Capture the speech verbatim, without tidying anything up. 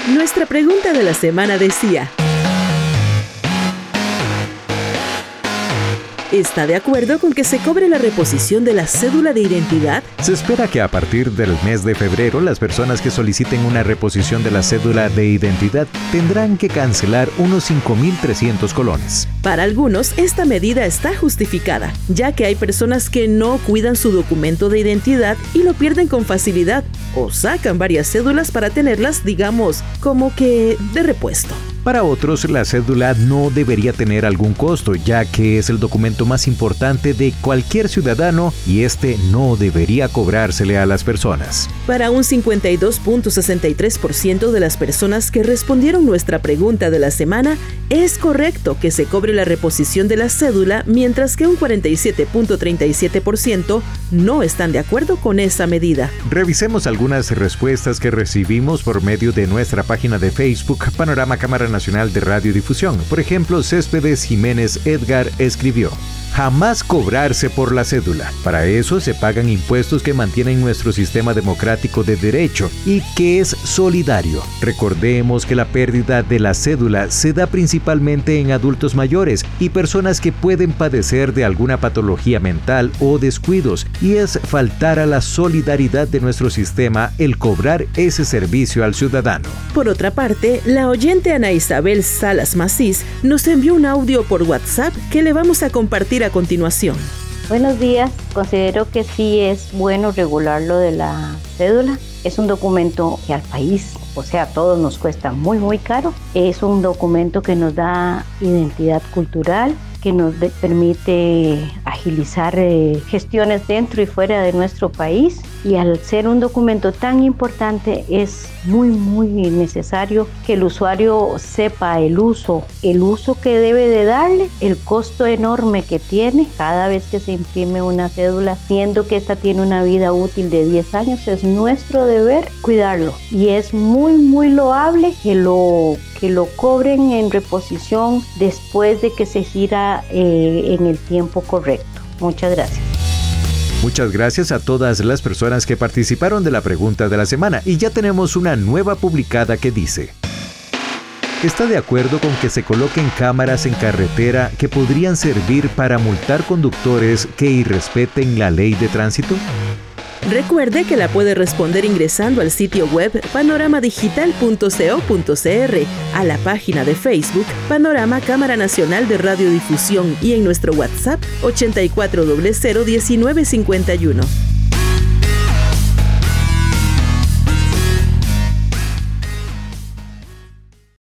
Nuestra pregunta de la semana decía: ¿está de acuerdo con que se cobre la reposición de la cédula de identidad? Se espera que a partir del mes de febrero, las personas que soliciten una reposición de la cédula de identidad tendrán que cancelar unos cinco mil trescientos colones. Para algunos, esta medida está justificada, ya que hay personas que no cuidan su documento de identidad y lo pierden con facilidad, o sacan varias cédulas para tenerlas, digamos, como que de repuesto. Para otros, la cédula no debería tener algún costo, ya que es el documento más importante de cualquier ciudadano y este no debería cobrársele a las personas. Para un cincuenta y dos punto sesenta y tres por ciento de las personas que respondieron nuestra pregunta de la semana, es correcto que se cobre la reposición de la cédula, mientras que un cuarenta y siete punto treinta y siete por ciento no están de acuerdo con esa medida. Revisemos algunas respuestas que recibimos por medio de nuestra página de Facebook, Panorama Cámara Nacional de Radiodifusión. Por ejemplo, Céspedes Jiménez Edgar escribió: jamás cobrarse por la cédula. Para eso se pagan impuestos que mantienen nuestro sistema democrático de derecho y que es solidario. Recordemos que la pérdida de la cédula se da principalmente en adultos mayores y personas que pueden padecer de alguna patología mental o descuidos, y es faltar a la solidaridad de nuestro sistema el cobrar ese servicio al ciudadano. Por otra parte, la oyente Ana Isabel Salas Macís nos envió un audio por WhatsApp que le vamos a compartir a continuación. Buenos días, considero que sí es bueno regular lo de la cédula. Es un documento que al país, o sea, a todos nos cuesta muy muy caro. Es un documento que nos da identidad cultural, que nos de- permite agilizar eh, gestiones dentro y fuera de nuestro país, y al ser un documento tan importante es muy muy necesario que el usuario sepa el uso, el uso que debe de darle, el costo enorme que tiene cada vez que se imprime una cédula, siendo que esta tiene una vida útil de diez años. Es nuestro deber cuidarlo y es muy muy loable que lo que lo cobren en reposición después de que se gira eh, en el tiempo correcto. Muchas gracias. Muchas gracias a todas las personas que participaron de la pregunta de la semana, y ya tenemos una nueva publicada que dice: ¿está de acuerdo con que se coloquen cámaras en carretera que podrían servir para multar conductores que irrespeten la ley de tránsito? Recuerde que la puede responder ingresando al sitio web panorama digital punto co punto cr, a la página de Facebook Panorama Cámara Nacional de Radiodifusión y en nuestro WhatsApp ochenta y cuatro cero cero diecinueve cincuenta y uno.